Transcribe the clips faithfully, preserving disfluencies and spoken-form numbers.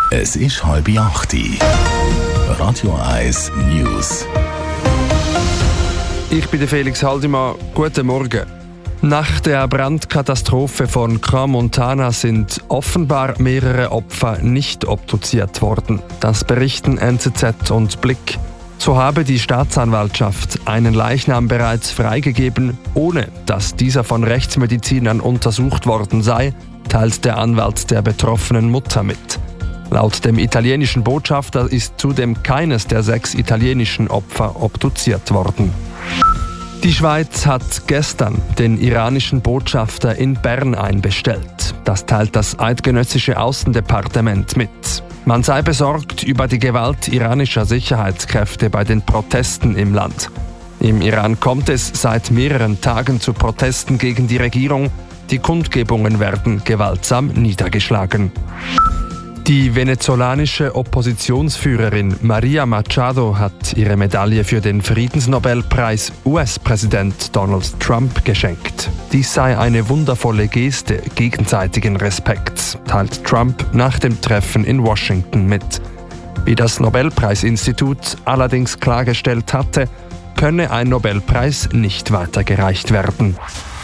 Es ist halb acht. Radio eins News. Ich bin der Felix Haldimann. Guten Morgen. Nach der Brandkatastrophe von Crans-Montana sind offenbar mehrere Opfer nicht obduziert worden. Das berichten N Z Z und Blick. So habe die Staatsanwaltschaft einen Leichnam bereits freigegeben, ohne dass dieser von Rechtsmedizinern untersucht worden sei, teilt der Anwalt der betroffenen Mutter mit. Laut dem italienischen Botschafter ist zudem keines der sechs italienischen Opfer obduziert worden. Die Schweiz hat gestern den iranischen Botschafter in Bern einbestellt. Das teilt das eidgenössische Außendepartement mit. Man sei besorgt über die Gewalt iranischer Sicherheitskräfte bei den Protesten im Land. Im Iran kommt es seit mehreren Tagen zu Protesten gegen die Regierung. Die Kundgebungen werden gewaltsam niedergeschlagen. Die venezolanische Oppositionsführerin Maria Machado hat ihre Medaille für den Friedensnobelpreis U S-Präsident Donald Trump geschenkt. Dies sei eine wundervolle Geste gegenseitigen Respekts, teilt Trump nach dem Treffen in Washington mit. Wie das Nobelpreisinstitut allerdings klargestellt hatte, könne ein Nobelpreis nicht weitergereicht werden.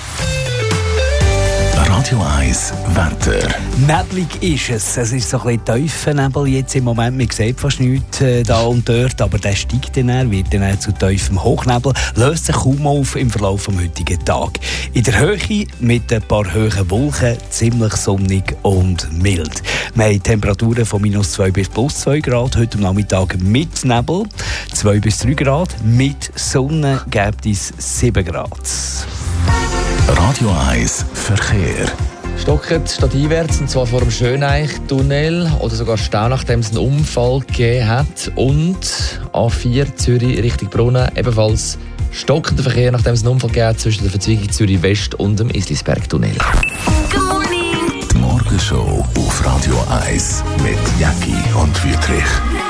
Radio eins Wetter. Neblig ist es. Es ist so ein bisschen Tiefennebel jetzt im Moment. Man sieht fast nichts äh, da und dort, aber der steigt dann, er wird dann zu tiefem Hochnebel, löst sich kaum auf im Verlauf des heutigen Tages. In der Höhe mit ein paar hohen Wolken, ziemlich sonnig und mild. Wir haben Temperaturen von minus zwei bis plus zwei Grad, heute am Nachmittag mit Nebel, zwei bis drei Grad, mit Sonne gibt es sieben Grad. Radio eins Verkehr. Stockert statt einwärts, und zwar vor dem Schöneich-Tunnel oder sogar Stau, nachdem es einen Unfall gegeben hat. Und A vier Zürich Richtung Brunnen ebenfalls stockender Verkehr, nachdem es einen Unfall gegeben hat zwischen der Verzweigung Zürich West und dem Islisberg-Tunnel. Die Morgenshow auf Radio eins mit Jacki und Wüthrich.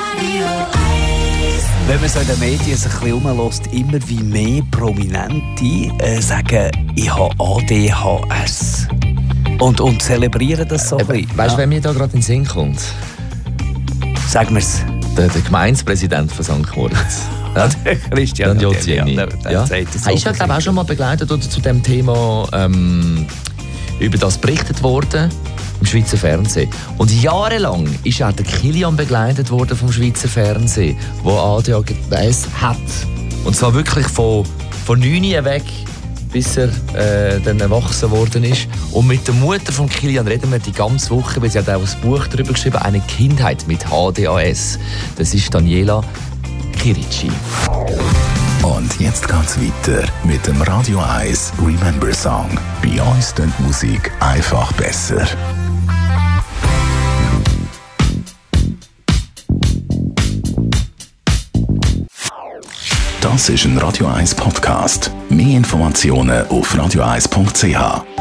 Wenn man so in den Medien sich ein bisschen umhört, immer wie mehr Prominente äh, sagen, ich habe A D H S. Und, und zelebrieren das so Äh, ein bisschen. weißt du, Ja. wer mir da gerade in den Sinn kommt? Sagen wir es. Der, der Gemeindepräsident von Sankt Moritz. Ja? Christian Jozieni. Ja, der, der Ja. sagt das Er ist so ja, glaube ich, auch schon mal begleitet oder zu dem Thema ähm, über das berichtet worden im Schweizer Fernsehen. Und jahrelang ist auch der Kilian begleitet worden vom Schweizer Fernsehen, der A D H S hat. Und zwar wirklich von, von neun weg, bis er äh, dann erwachsen worden ist. Und mit der Mutter von Kilian reden wir die ganze Woche, weil sie hat auch ein Buch darüber geschrieben, eine Kindheit mit H D A S. Das ist Daniela Kirici. Und jetzt geht's weiter mit dem Radio eins Remember Song. Bei uns klingt die Musik einfach besser. Das ist ein Radio eins Podcast. Mehr Informationen auf radio eins punkt c h.